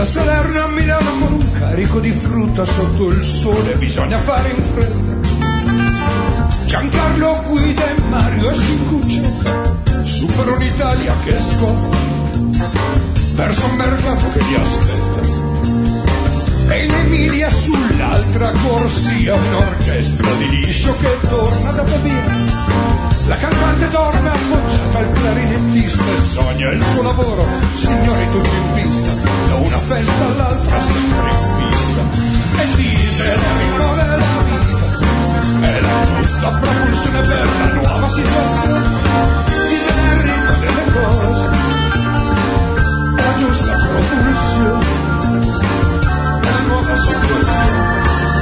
Da Salerno a Milano con un carico di frutta sotto il sole bisogna fare in fretta. Giancarlo guida e Mario è in cucetta, su per un'Italia che scotta, verso un mercato che li aspetta. E in Emilia sull'altra corsia un'orchestra di liscio che torna da Pavia. La cantante dorme appoggiata al clarinettista e sogna il suo lavoro, signori tutti in pista, da una festa all'altra sempre in pista. E dice il ritmo della vita è la giusta propulsione per la nuova situazione. Dice il ritmo delle cose è la giusta propulsione è la nuova situazione.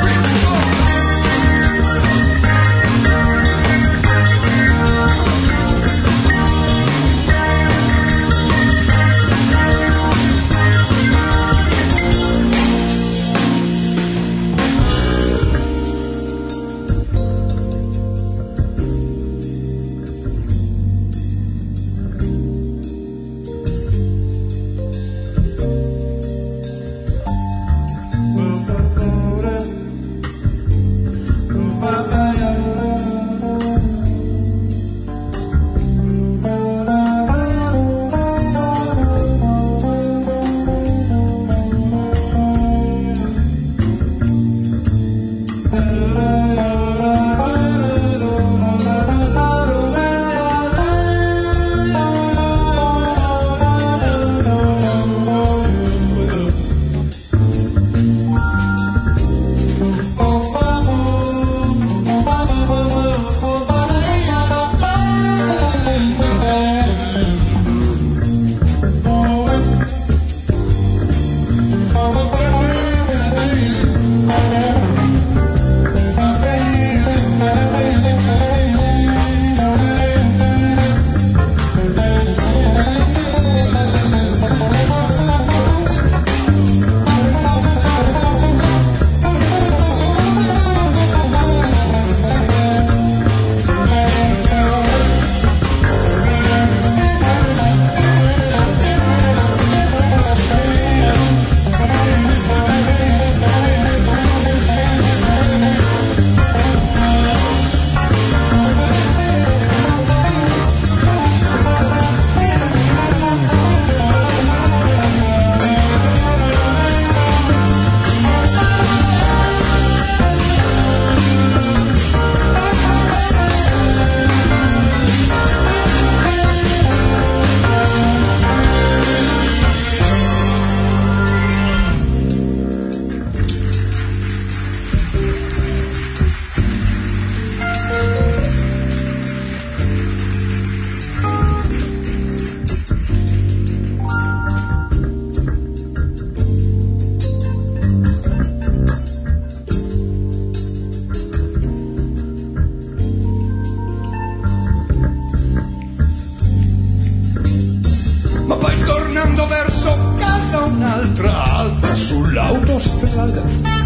sull'autostrada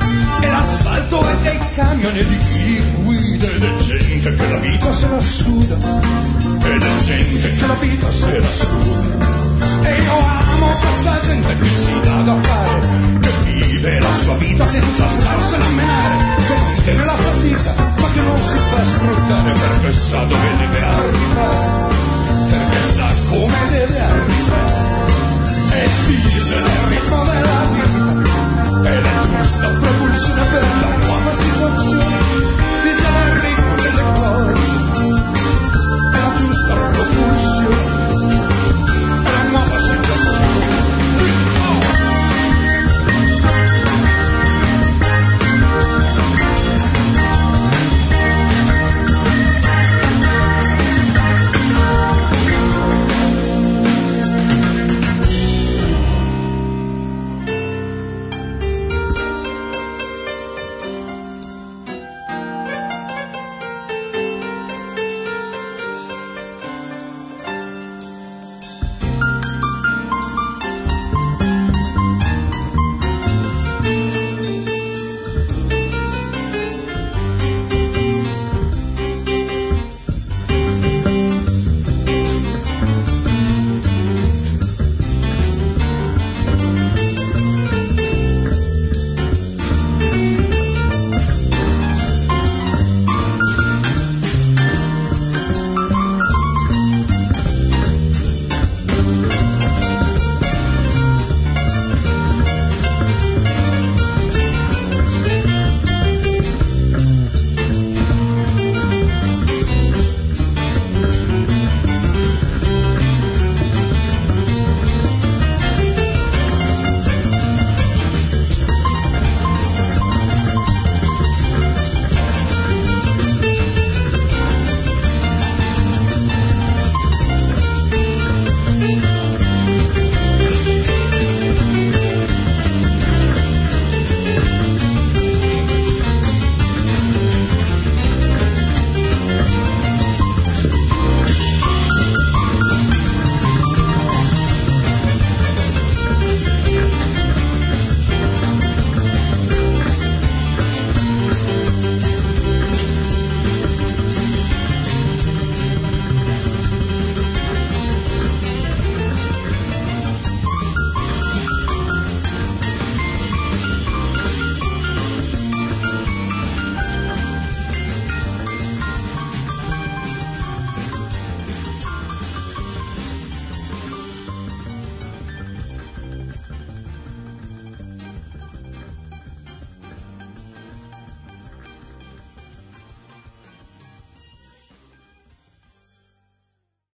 e l'asfalto è dei camion e di chi li guida ed è gente che la vita se la suda ed è gente che la vita se la suda e io amo questa gente che si dà da fare, che vive la sua vita senza starsene a menare, che non teme la fatica ma che non si fa sfruttare perché sa dove deve arrivare.